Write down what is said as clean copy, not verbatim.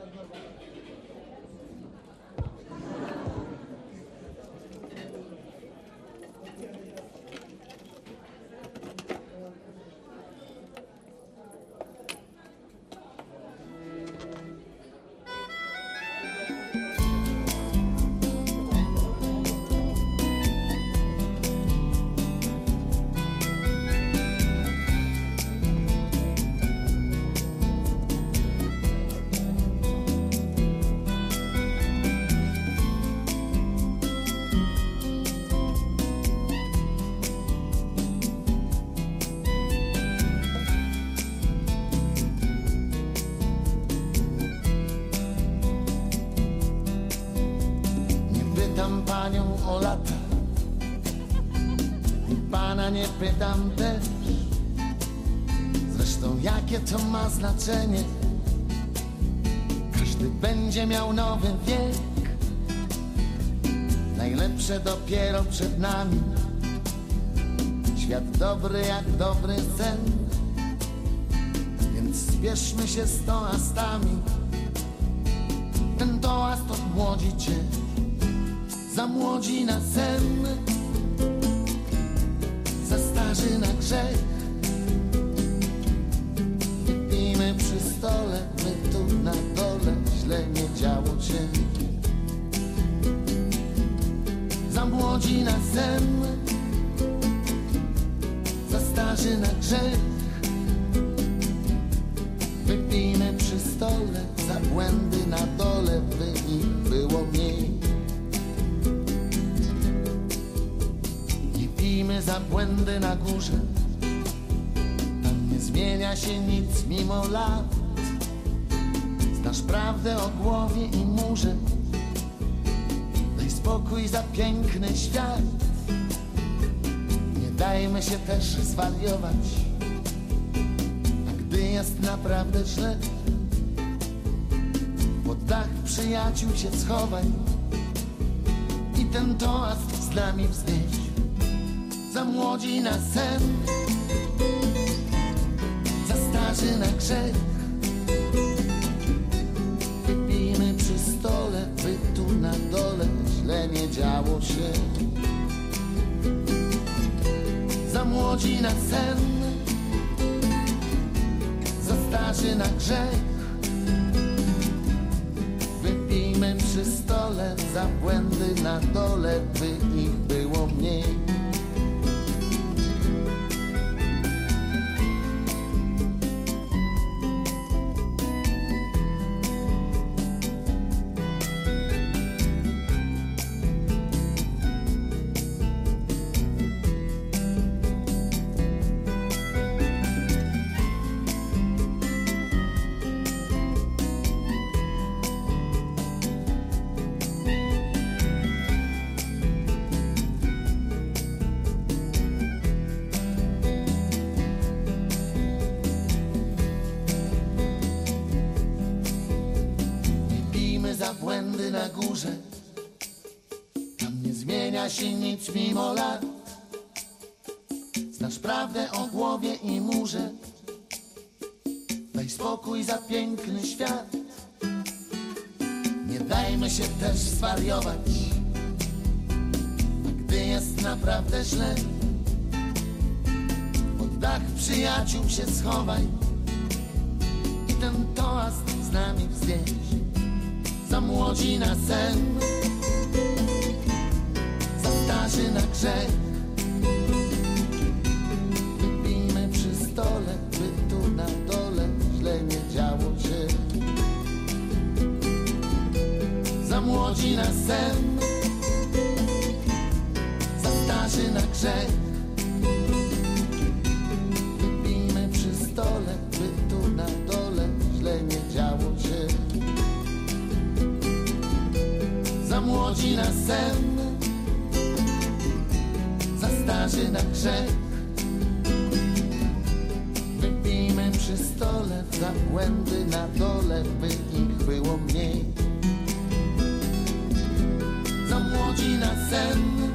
Panią o lata i pana nie pytam też. Zresztą jakie to ma znaczenie? Każdy będzie miał nowy wiek. Najlepsze dopiero przed nami. Świat dobry jak dobry sen. Więc spieszmy się z toastami. Ten toast od młodzi cię, za młodzi na sen, za starzy na grzech. Wypijmy przy stole, my tu na dole, źle nie działo się. Za młodzi na sen, za starzy na grzech. Wypijmy przy stole, za błędy na dole, by ich było mniej. Pijmy za błędy na górze, tam nie zmienia się nic mimo lat. Znasz prawdę o głowie i murze, daj spokój za piękny świat. Nie dajmy się też zwariować, a gdy jest naprawdę źle, pod dach przyjaciół się schowaj i ten toast z nami wznieś. Za młodzi na sen, za starzy na grzech. Wypijmy przy stole, by tu na dole źle nie działo się. Za młodzi na sen, za starzy na grzech. Wypijmy przy stole, za błędy na dole, by ich było mniej. Za błędy na górze, tam nie zmienia się nic mimo lat. Znasz prawdę o głowie i murze, daj spokój za piękny świat. Nie dajmy się też zwariować, a gdy jest naprawdę źle, pod dach przyjaciół się schowaj i ten toast z nami wznieś. Za młodzi na sen, za starzy na grzech. Wypijmy przy stole, by tu na dole źle nie działo się. Za młodzi na sen, za starzy na grzech. Wypijmy przy stole, by tu na dole źle nie działo się. Za młodzi na sen, za starzy na grzech. Wypijmy przy stole, za błędy na dole, by ich było mniej. Za młodzi na sen,